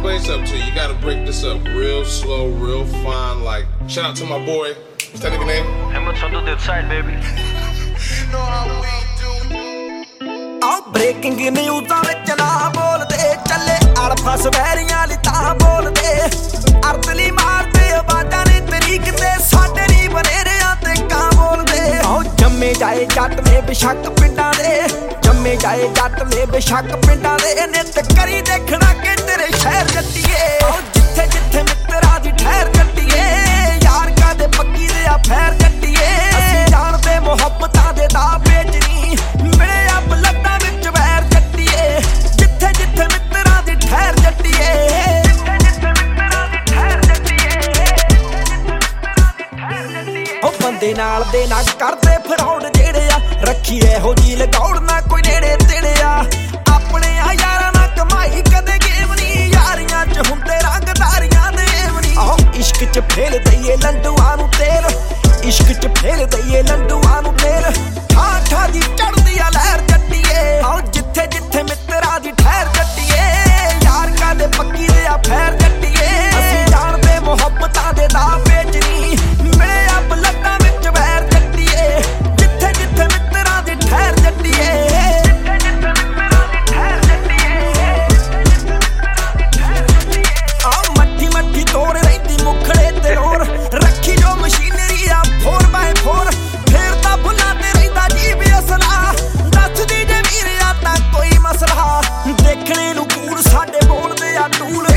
explain something to you. You gotta break this up real slow, real fine. Like, shout out to my boy. What's that nigga name? Hammer on the side, baby. You know how we do. breaking news ਵਿੱਚ ਨਾ ਬੋਲਦੇ ਚੱਲੇ ਅਲਫਸ ਵੈਰੀਆਂ ਲਈ ਤਾਂ ਬੋਲਦੇ ਅਰਦਲੀ ਮਾਰਦੇ ਆਵਾਜ਼ਾਂ ਨੇ ਤਰੀਕ ਤੇ ਸਾਡੇ ਨਹੀਂ ਬਨੇਰਿਆਂ ਤੇ ਕਾਂ ਬੋਲਦੇ ਜੰਮੇ ਜਾਏ ਜੱਟ ਨੇ ਬੇਸ਼ੱਕ ਪਿੰਡਾਂ ਦੇ ਜੰਮੇ ਜਾਏ ਜੱਟ ਨੇ ਬੇਸ਼ੱਕ ਪਿੰਡਾਂ ਦੇ ਨਿੱਤ ਕਰੀ ਦੇਖਣਾ ਕਿ ਤੇਰੇ ਸ਼ਹਿਰ ਜੱਟੀਏ ਜਿੱਥੇ ਜਿੱਥੇ ਮਿੱਤਰਾਂ ਦੀ ਠਹਿਰ ਜੱਟੀਏ ਯਾਰ ਕਾਦੇ ਪੱਕੀ ਦੇ ਆ ਫੈਰ ਜੱਟੀਏ ਅਸੀਂ ਜਾਣਦੇ ਮੁਹੱਬਤਾਂ ਦੇ ਦਾ ਵੇਚਣੀ ਮਿਲੇ ਅੱਬ ਲੱਤਾਂ ਵਿੱਚ ਵੈਰ ਜੱਟੀਏ ਜਿੱਥੇ ਜਿੱਥੇ ਮਿੱਤਰਾਂ ਦੀ ਠਹਿਰ ਜੱਟੀਏ ਉਹ ਬੰਦੇ ਨਾਲ ਦੇ ਨਾ ਕਰਦੇ ਫਰੌਡ ਜਿਹੜੇ ਆ ਰੱਖੀ ਇਹੋ ਜੀ ਲਗਾਉਣ ਨਾ ਕੋਈ ਨੇੜੇ ਤੇੜੇ ਆ ਆਪਣੇ ਆ ਯਾਰਾਂ ਨਾਲ ਕਮਾਈ ਕਦੇ ਗੇਮ ਨਹੀਂ ਯਾਰੀਆਂ ਚ ਹੁੰਦੇ ਰੰਗਦਾਰੀਆਂ ਦੇ ਵਨੀ ਆਹ ਇਸ਼ਕ ਚ ਫੇਲ ਦਈਏ ਲੰਡੂਆਂ ਨੂੰ ਤੇਲ ਇਸ਼ਕ ਚ ਫੇਲ ਦਈਏ ਲੰਡੂਆਂ ਨੂੰ ਤੇਲ ਠਾ ਠਾ ਦੀ ਚੜਦੀ ਆ ਲਹਿਰ ਜੱਟੀਏ ਆਹ ਜਿੱਥੇ ਜਿੱਥੇ ਮਿੱਤਰਾਂ ਦੀ ਠਹਿਰ ਜੱਟੀਏ ਯਾਰ ਕਾਦੇ ਪੱਕੀ ਦੇ ਆ ਫੈਰ ਜੱਟੀਏ ਅਸੀਂ ਜਾਣਦੇ ਮੁਹੱਬਤਾਂ ਦੇ ਦਾ ਵੇਚਣੀ ਮਿਲੇ ਅੱਬ ਲੱਤਾਂ ਵਿੱਚ ਵੈਰ ਜੱਟੀਏ ਜਿੱਥੇ ਜਿੱਥੇ ਮਿੱਤਰਾਂ ਦੀ ਠਹਿਰ ਜੱਟੀਏ ਮੱਠੀ ਮੱਠੀ ਤੋੜ ਰਹਿੰਦੀ ਮੁਖੜੇ ਤੇ ਰੋਰ ਰੱਖੀ ਜੋ ਮਸ਼ੀਨਰੀ ਆ 4x4 ਫੇਰ ਤਾਂ ਫੁੱਲਾਂ ਤੇ ਰਹਿੰਦਾ ਜੀ ਵੀ ਅਸਲਾ ਦੱਸਦੀ ਜੇ ਵੀਰਿਆ ਤਾਂ ਕੋਈ ਮਸਲਾ ਦੇਖਣੇ ਨੂੰ ਕੂੜ ਸਾਡੇ ਬੋਲਦੇ ਆ ਟੂਲ